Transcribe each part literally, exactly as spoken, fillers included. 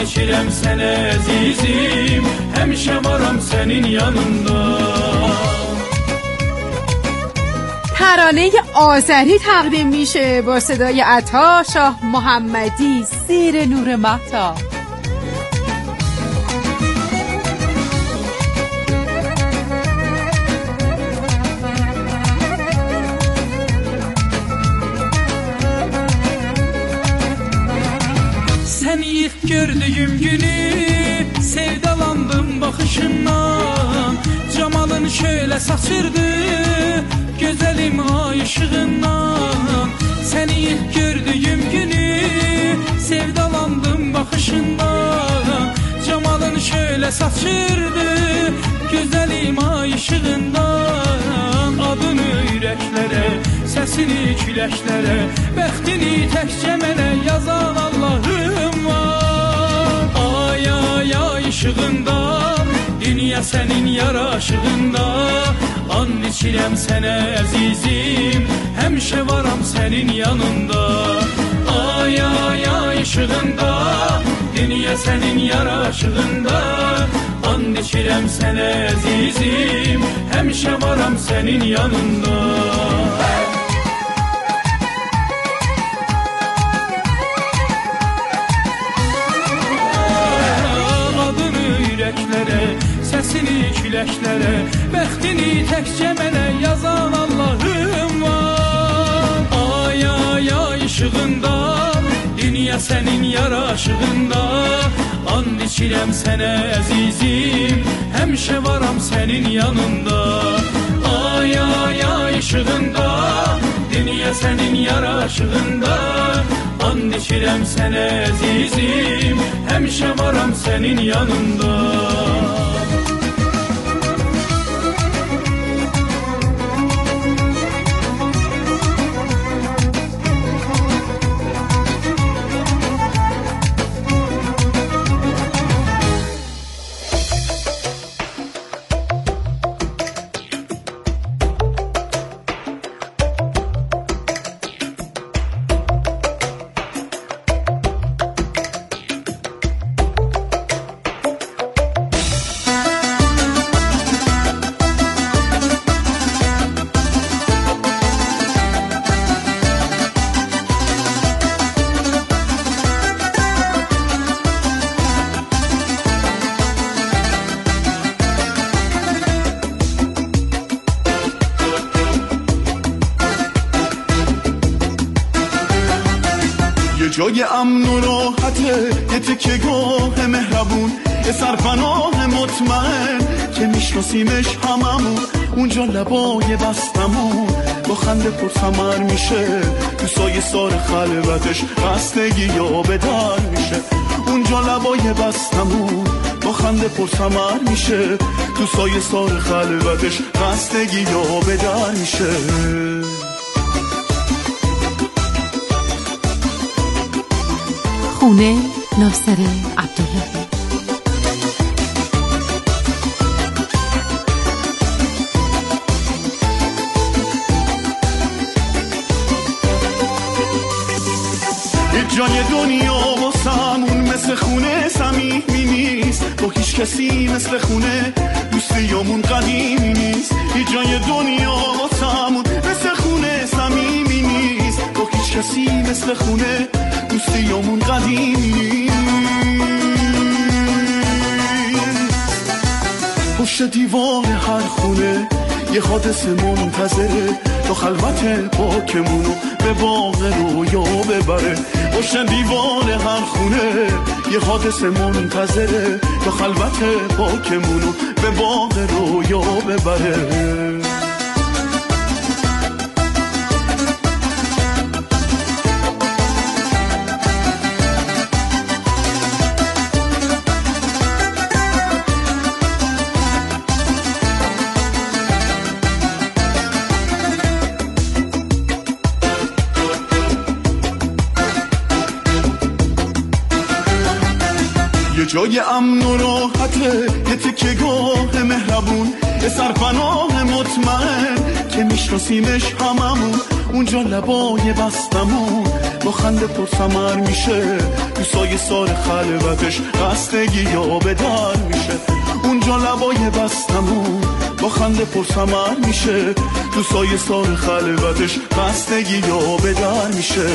içirəm sənə əzizim, həmişə varam sənin yanında. ترانه آذری تقدیم میشه با صدای عطا شاه محمدی، زیر نور مهتاب. Səni ilk gördüyüm günü sevdalandım baxışından, camalın şöyle saçırdı gözəlim ay ışığından. Səni ilk gördüyüm günü sevdalandım baxışından, camalın şöyle saçırdı gözəlim ay ışığından. Adını ürəklərə, səsini küləklərə, bəxtini təkcə mənə yazan Allahım var. Ay ay ay ışığından, dünya sənin yaraşığında, and içirəm sənə əzizim, həmişə varam sənin yanında. Ay ay ay ışığında, dünya sənin yaraşığında, and içirəm sənə əzizim, həmişə varam sənin yanında. Adını ürəklərə, səsini küləklərə, bəxtini təkcə mənə yazan Allahım var. Ay ay ay ışığında, dünya sənin yaraşığında, and içirəm sənə əzizim, həmişə varam sənin yanında. Ay ay ay ışığında, dünya sənin yaraşığında, and içirəm sənə əzizim, həmişə varam sənin yanında. جای امن و راحته، یه تکه گاه مهربون، یه سرپناه مطمئن که میشناسیمش هممون. اونجا لبای بستمون با خنده پرثمر میشه، تو سایه سار خلوتش خستگی یا به در میشه. اونجا لبای بستمون با خنده پرثمر میشه، تو سایه سار خلوتش خستگی یا به در میشه. خونه ناصر عبداللهی. هیچ جای دنیا واسمون مثل خونه صمیمی نیست، با هیچ کسی مثل خونه دوستیامون قدیمی نیست. هیچ جای دنیا واسمون مثل خونه صمیمی نیست، با هیچ کسی مثل خونه دوستیامون قدیمی. پشت دیوار هر خونه یه حادثه منتظره، تا خلوت پاکمونو به باغ رویا ببره. پشت دیوار هر خونه یه حادثه منتظره، تا خلوت پاکمونو به باغ رویا ببره. جای امن و راحته، یه تکه گاه مهربون، یه سرپناه مطمئن که میشناسیمش هممون. اونجا لبای بستمون با خنده پرثمر میشه، تو سایه توی سار خلوتش خستگی یا به در میشه. اونجا لبای بستمون با خنده پرسمر میشه، تو سایه سار خلوتش خستگی یا به در میشه.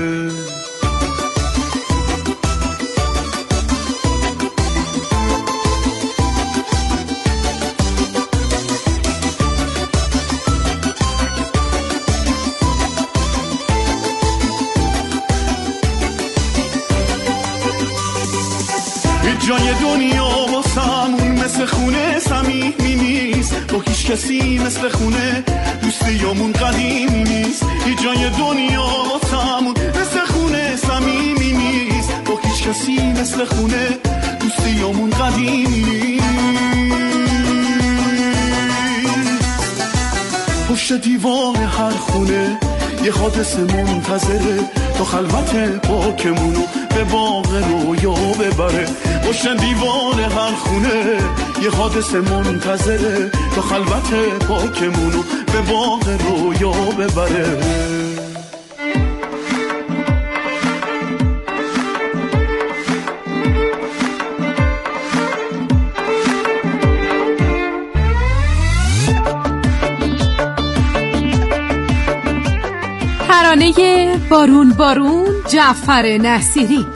جای دنیا واسمون مثل خونه صمیمی نیست، با هیچ کسی مثل خونه دوستیامون قدیمی نیست. هیچ جای دنیا واسمون مثل خونه صمیمی نیست، با هیچ کسی مثل خونه دوستیامون قدیمی نیست. پشت دیوار هر خونه یه حادثه منتظره، تا خلوت پاکمونو به باغ رویا ببره. پشت دیوار هر خونه یه حادثه منتظره، تا خلوت پاکمونو به باغ رویا ببره. ترانه بارون بارون جعفر نصیری.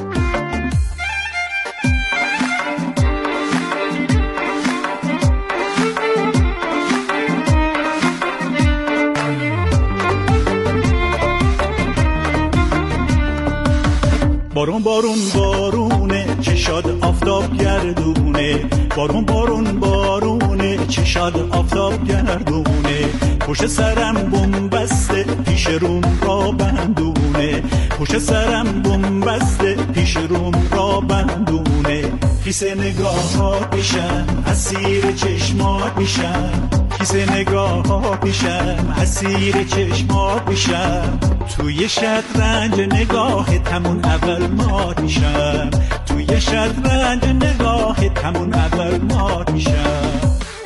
بارون بارون بارونه چشاد آفتاب گردونه، بارون بارون بارونه چشاد آفتاب گردونه. پشت سرم بنبسته پیش روم را بندونه، پشت سرم بنبسته پیش روم را بندونه. کیسه نگاه ها پیشم اسیر چشمات میشم، کیسه نگاه ها پیشم اسیر چشمات میشم. توی شطرنج نگاه تمون اول مات میشم، توی شطرنج نگاه تمون اول مات میشم.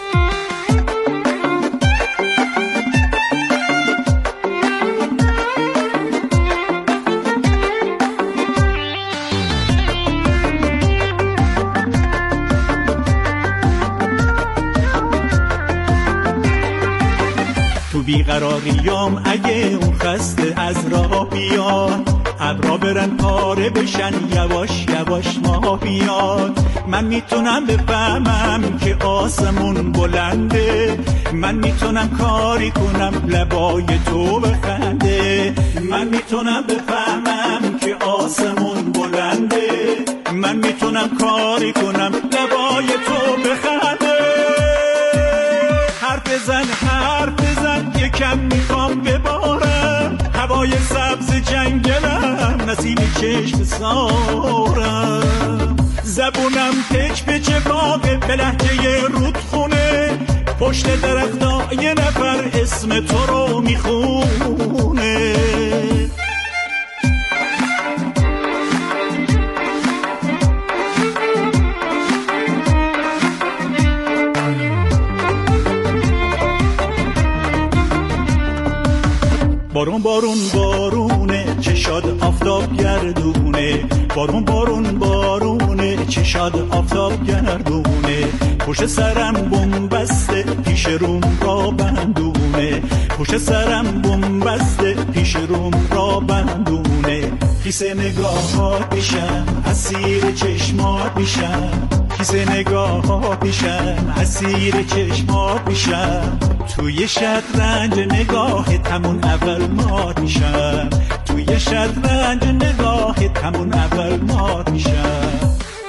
بیقراریام اگه اون خسته از راه بیاد، ابرا برن پاره بشن یواش یواش ما بیاد. من میتونم بفهمم که آسمون بلنده، من میتونم کاری کنم لبای تو بخنده. من میتونم بفهمم که آسمون بلنده، من میتونم کاری کنم لبای تو بخنده. حرف بزن حرف بزن یکم میخوام ببارم، هوای سبز جنگلم نسیم چشم سارم. زبونم پچ پچ باغه به لهجه رودخونه، پشت درختا یه نفر اسم تو رو میخونه. بارون بارون بارونه چشاد آفتاب گردونه، بارون بارون بارونه چشاد آفتاب گردونه. پشت سرم بنبسته پیش روم را بندونه، پشت سرم بنبسته پیش روم را بندونه. کیسه نگاه ها پیشم اسیر چشمات میشم، کیسه نگاه ها پیشم اسیر چشمات میشم. توی شطرنج نگاه تمون اول مات میشم، توی شطرنج نگاه تمون اول مات میشم.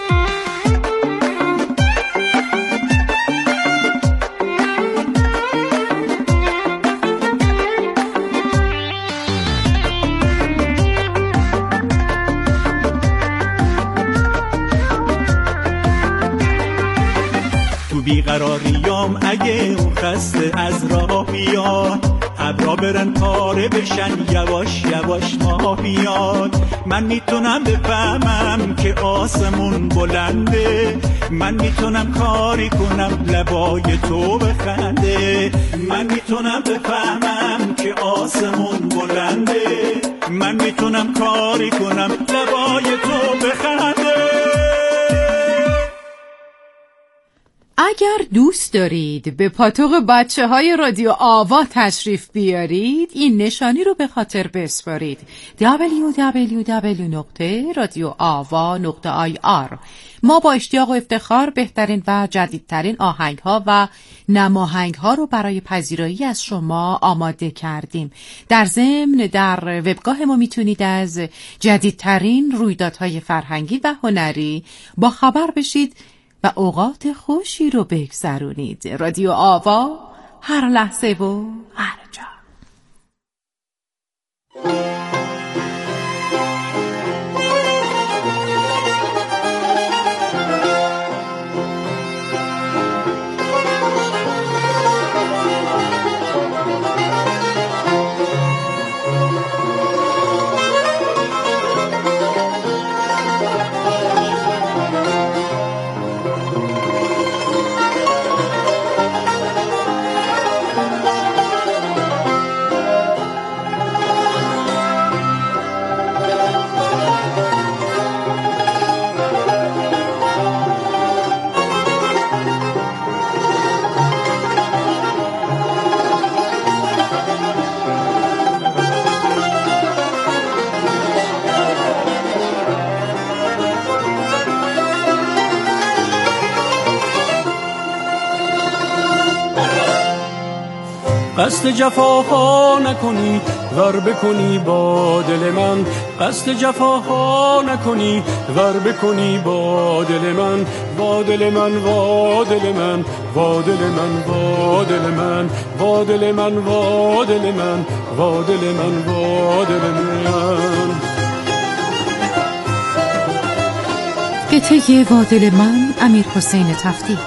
بیقراریام اگه اون خسته از راه بیاد، ابرا برن پاره بشن یواش یواش ما بیاد. من میتونم بفهمم که آسمون بلنده، من میتونم کاری کنم لبای تو بخنده. من میتونم بفهمم که آسمون بلنده، من میتونم کاری کنم لبای تو بخنده. اگر دوست دارید به پاتوق بچه های رادیو آوا تشریف بیارید، این نشانی رو به خاطر بسپارید: دبلیو دبلیو دبلیو نقطه رادیو آوا نقطه آی آر. ما با اشتیاق و افتخار بهترین و جدیدترین آهنگ ها و نماهنگ ها رو برای پذیرایی از شما آماده کردیم. در ضمن در وبگاه ما میتونید از جدیدترین رویدادهای فرهنگی و هنری با خبر بشید و اوقات خوشی رو بگذرونید. رادیو آوا، هر لحظه و هر جا. قصد جفاها نکنی ور بکنی با دل من، قصد جفاها نکنی ور بکنی با دل من، با دل من با دل من با دل من با دل من با دل من با دل من با دل من با دل من. قطعه با دل من، امیر حسین تفتی.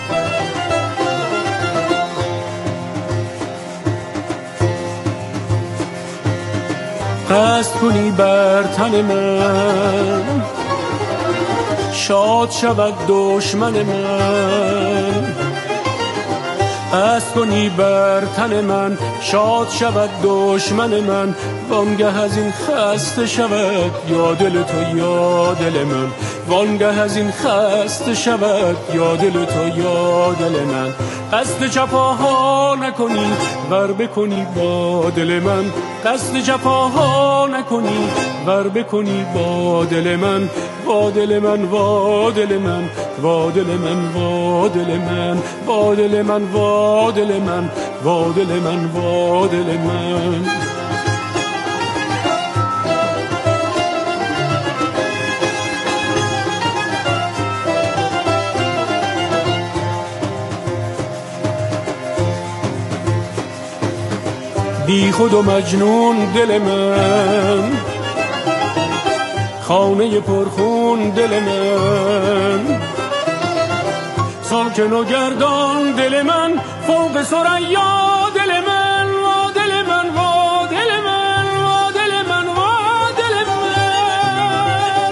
قصد کنی بر تن من، شاد شود دشمن من. قصد کنی بر تن من، شاد شود دشمن من. وانگه از این خسته شود یا دل تو یا دل من، وانگه از این خسته شود یا دل تو یا دل من. قصد جفاها نکنی ور بکنی با دل من، قصد جفاها نکنی ور بکنی با دل من، با دل من با دل من با دل من با دل من با دل من با دل من با دل من با دل من. بی خود و مجنون دل من، خانه پرخون دل من. ساکن و گردان دل من، فوق ثریا دل من، و دل من و دل من و دل من و دل من.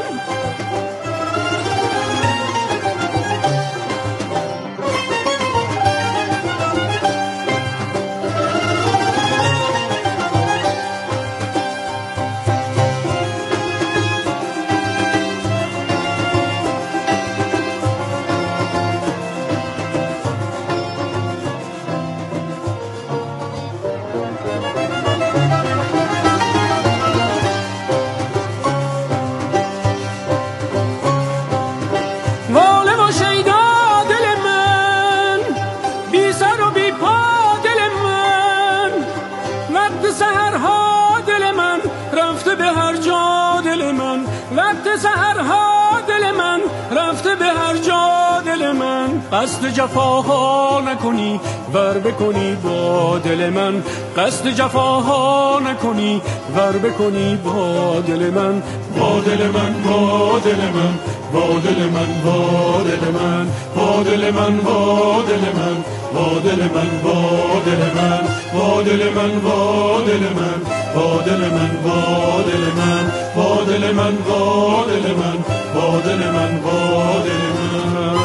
قصد جفاها نکنی ور بکنی با دل من، قصد جفاها نکنی ور بکنی با دل من، با دل من با دل من با دل من با دل من با دل من با دل من با دل من با دل من با دل من با دل من با دل من با دل من با دل من با دل من با دل من با دل من.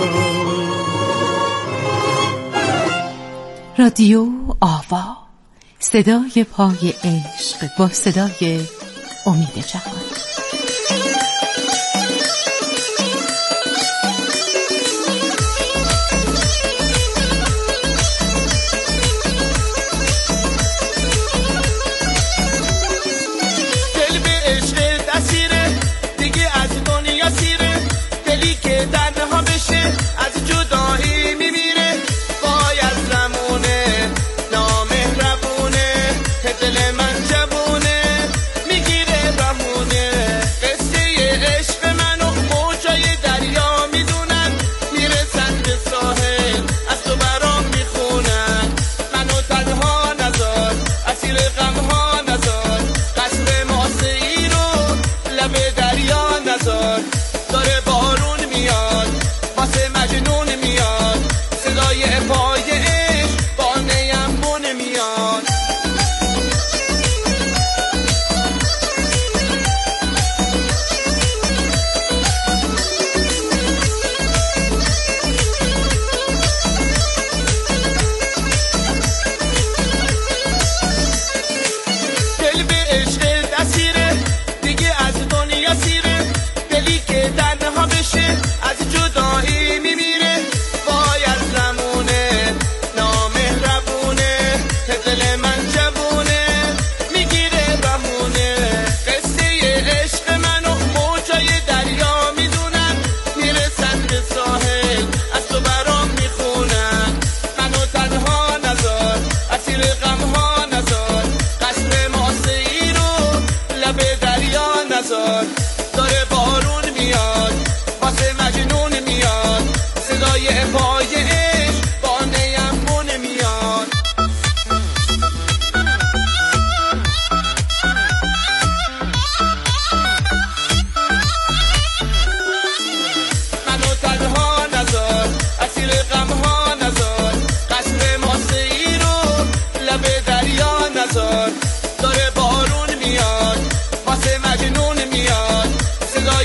رادیو آوا، صدای پای عشق با صدای امید جهان.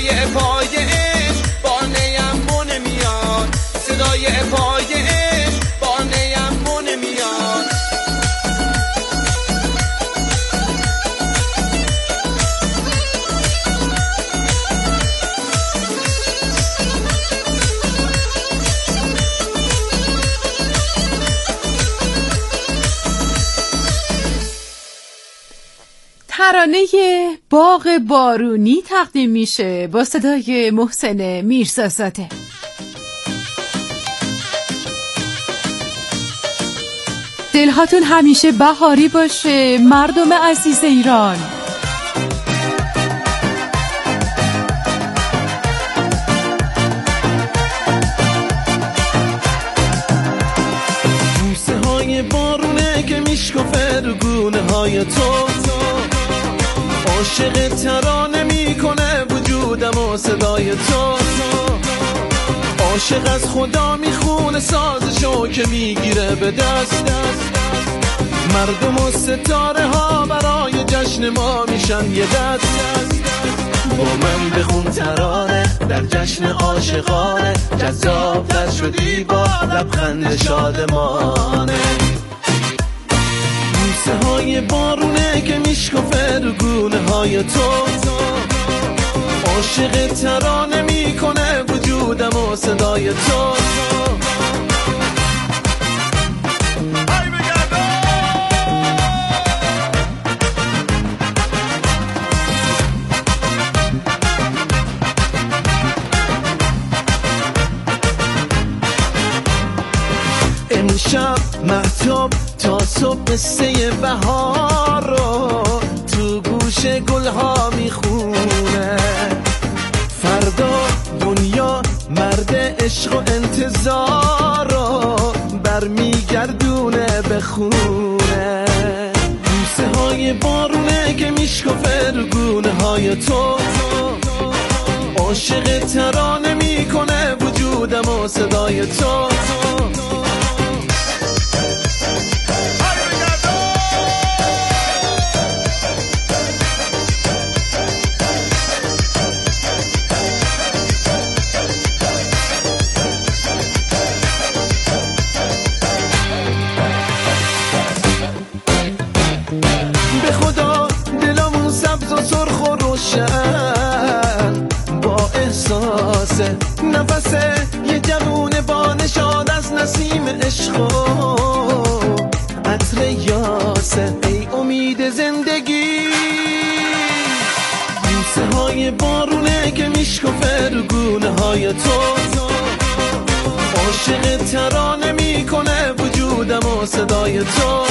صدای پای عشق با نیم بو نمیاد، صدای پای عشق با نیم بو نمیاد. ترانه باغ بارونی تقدیم میشه با صدای محسن میرزازاده. دلهاتون همیشه بهاری باشه مردم عزیز ایران. بوسه های بارونه که میشکفه رو گونه های تو، عاشق ترانه میکنه وجودم و صدای تو، عاشق از خدا میخونه سازشو که میگیره به دست دست. مردم و ستاره ها برای جشن ما میشن یه دست دست. با من بخون ترانه در جشن عاشقانه، جذاب تر شدی با لبخند شادمانه. بوسه های بارونه که میشکفه رو گونه های تو، عاشق ترانه میکنه وجودم و صدای تو. امشب مهتاب تا صبح قصه بهار رو تو گوش گلها میخونه، فردا دنیا مرد عشق و انتظار رو برمیگردونه بخونه. بوسه های بارونه که میشکفه رو گونه های تو، عاشق ترانه میکنه وجودم و صدای تو. به خدا دلمون سبز و سرخ و روشن با احساس نفس یه جوون با نشاد از نسیم عشق و عطر یاسه، ای امید زندگی. بوسه های بارونه که میشکفه رو گونه های تو، عاشق ترانه میکنه وجودم و صدای تو.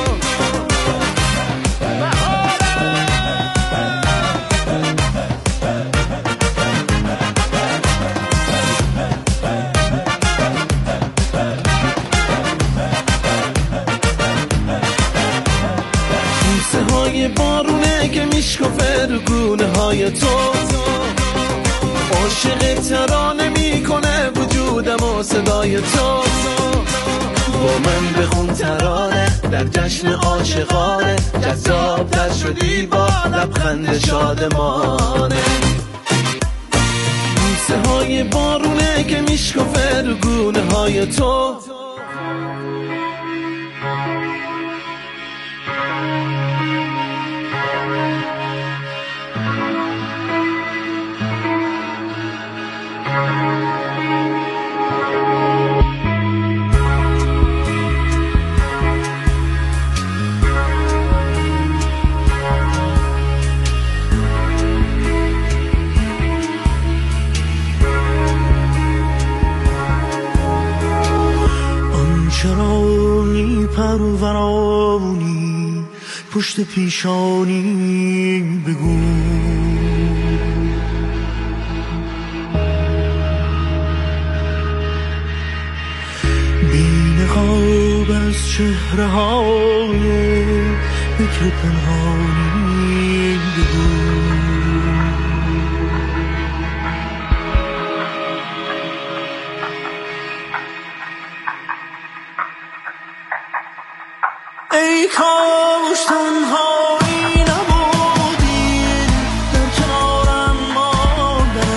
بوسه های بارونه که میشکفه رو گونه های تو، عاشق ترانه میکنه وجودم و صدای تو. با من بخون ترانه در جشن عاشقانه، جذاب تر شدی با لبخند شادمانه. بوسه های بارونه که میشکفه رو گونه های تو. چرایی پرورانی پشت پیشانی بگو، بی نقاب از چهره های بکر پنهانی بگو. ای کاش تنهایی نبودی در کنارم مادر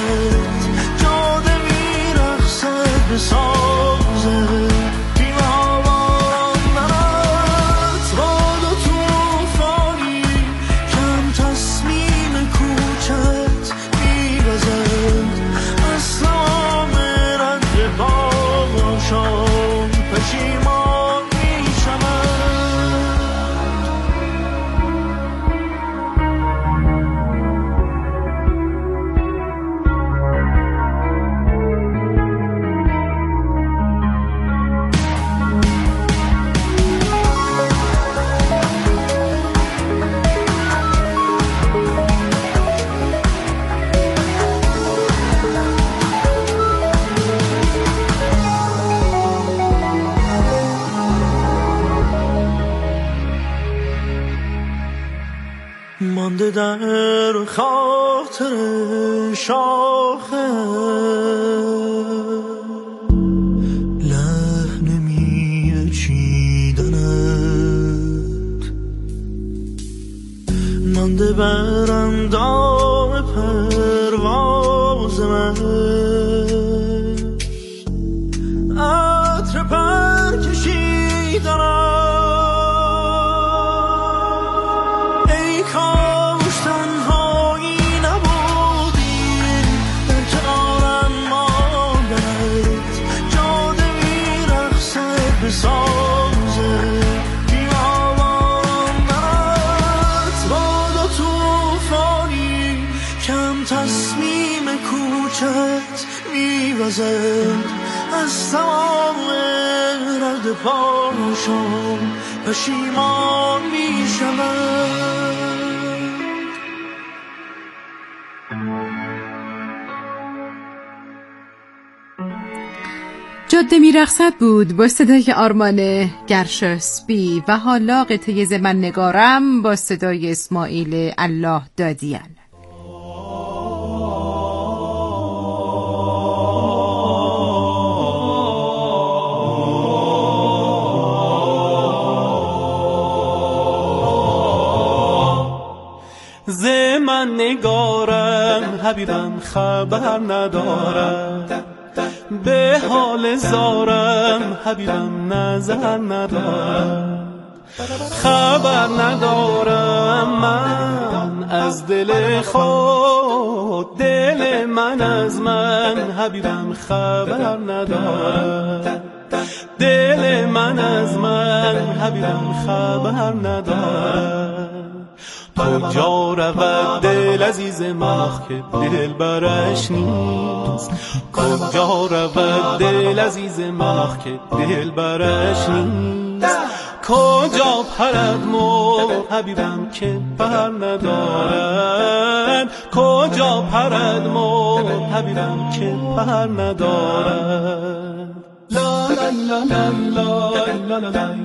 مونده در خاطر شاخه لحن میوه چیدنت مانده بر اندام پرواز من عطر پر کشیدنت از تمام رد پاشم پشیمان می شود. جاده میرقصد بود با صدای آرمان گرشاسبی و حالا قطعه ز من نگارم با صدای اسماعیل الله دادیان. ز من نگارم حبیبم خبر ندارم، به حال زارم حبیبم نظر ندارم، خبر ندارم من از دل خود، دل من از من حبیبم خبر ندارم، دل من از من حبیبم خبر ندارم. کجا رود دل عزیز من که دل برش نیست، کجا رود دل عزیز من که دل برش نیست، کجا پرد مو حبیبم که پر ندارد، کجا پرد مو حبیبم که پر ندارد. لا لا لا لا لا لا لا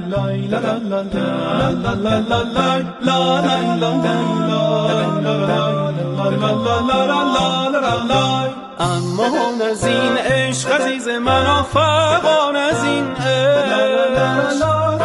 لا لا امان از این عشق عزیز من، فغان از این عشق،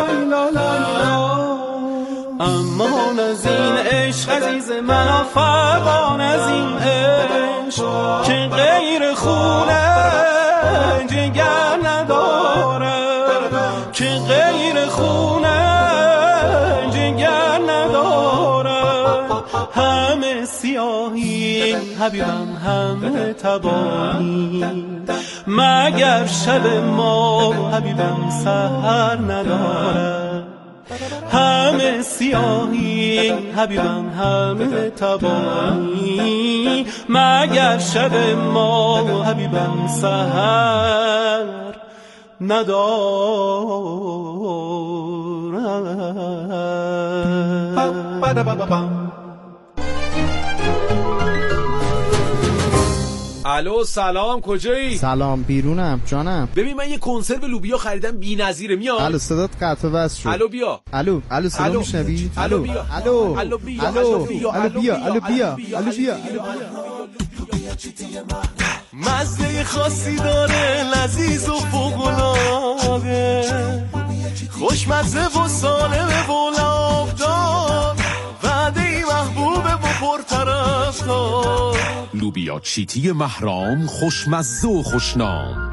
امان از این عشق عزیز من، فغان از این عشق که غیر خونه جگر ندارد، که غیر خونه جگر ندارد. همه سیاهی حبیبم همه تباهی، مگر شب ما حبیبم سحر ندارد. همه سیاهی حبیبم همه تباهی، مگر شب ما حبیبم سحر ندارد. الو سلام، کجایی؟ سلام، بیرونم جانم. ببین من یه کنسرو لوبیا خریدم بی‌نظیره، میاد؟ الو صدات قطع و وصل شد. الو بیا. الو الو صدا میشنوی؟ الو بیا. الو الو بیا. الو بیا. الو بیا. الو بیا. الو بیا. مزه خاصی داره، لذیذ و فوق‌العاده، خوشمزه و سالمه و لابدار، وعده محبوبه و پرطرفدار. لوبیا چیتی مهرام، خوشمزه و خوشنام.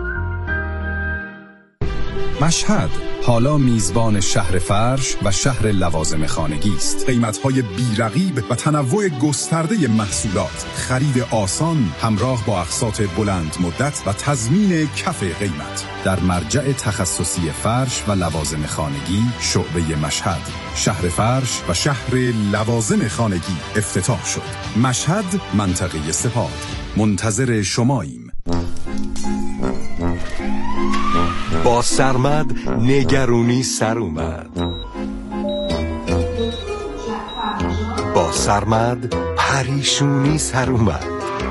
مشهد حالا میزبان شهر فرش و شهر لوازم خانگی است. قیمت‌های بی‌رقیب و تنوع گسترده محصولات، خرید آسان همراه با اقساط بلند مدت و تضمین کف قیمت. در مرجع تخصصی فرش و لوازم خانگی شعبه مشهد، شهر فرش و شهر لوازم خانگی افتتاح شد. مشهد، منطقه سپاه. منتظر شماییم. با سرمد نگرونی سر اومد، با سرمد پریشونی سر اومد،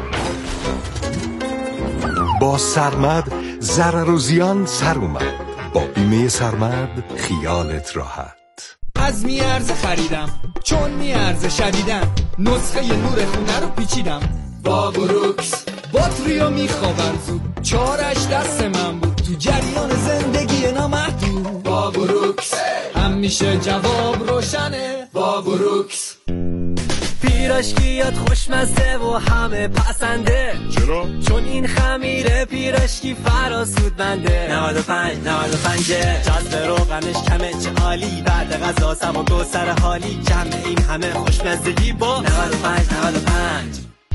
با سرمد ضرر و زیان سر اومد. با بیمه سرمد خیالت راحت. از میارزه خریدم چون میارزه شدیدم نسخه نور خونه رو پیچیدم با بروکس باتریو میخوابن زود چارش دست من بود تو جریان زندگی نامحدود با بروکس همیشه جواب روشنه با بروکس پیراشکیات خوشمزه و همه پسنده چرا؟ چون این خمیره پیراشکی فراسودمنده نود و پنج نود و پنج جذب روغنش کمه چه عالی بعد غذا سبک و سر حالی جمع این همه خوشمزگی با نود و پنج نود و پنج.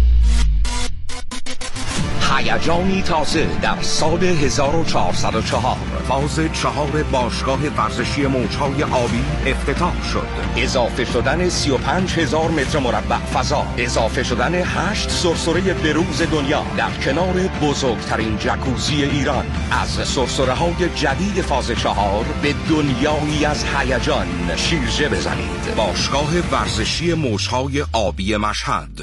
هیجانی تازه در سال هزار و چهارصد و چهار فاز چهار باشگاه ورزشی موجهای آبی افتتاح شد. اضافه شدن سی و پنج هزار متر مربع فضا، اضافه شدن هشت سرسره بروز دنیا در کنار بزرگترین جکوزی ایران. از سرسره های جدید فاز چهار به دنیایی از هیجان شیرجه بزنید. باشگاه ورزشی موجهای آبی مشهد.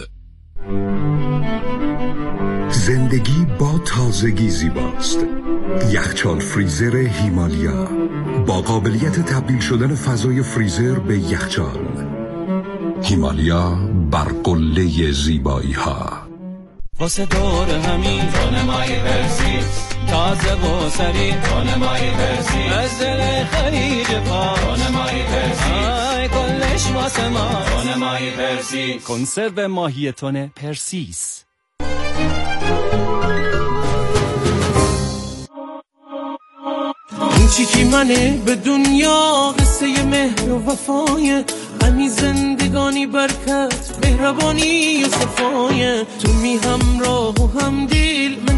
زندگی با تازگی زیباست. یخچال فریزر هیمالیا با قابلیت تبدیل شدن فضای فریزر به یخچال. هیمالیا بر قله زیبایی ها. واسه دور همین خانمای پرسیس تازه و سریع خانمای پرسیس از دل خلیج پا خانمای پرسیس آی کلش واسه ما خانمای پرسیس کنسرو ماهی تن پرسیس. این چیکی منه به دنیا قصه مهر و وفای همین زندگانی برکت مهربانی و صفای تو می همراه و هم دیل